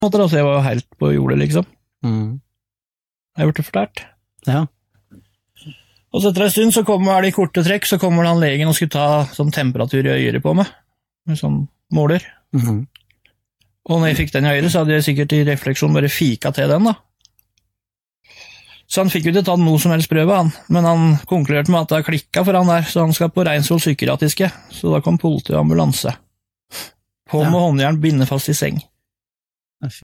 måte da, så jeg var jo helt på jordet, liksom. Jeg ble fortalt. Ja. Og så etter en stund så kommer det i korte trekk, så kommer han legen og skulle ta sånn temperatur i øyre på meg, med sånn måler. Og når jeg fikk den i øyre, så hadde jeg sikkert i refleksjon bare fika til den da. Så han fikk jo ikke tatt noe som helst prøve, han. Men han konkluderte med at det klikket for han der, så han skal på Reinsvoll psykiatriske. Så da kom politi og ambulanse. På med håndjern, binde fast i seng.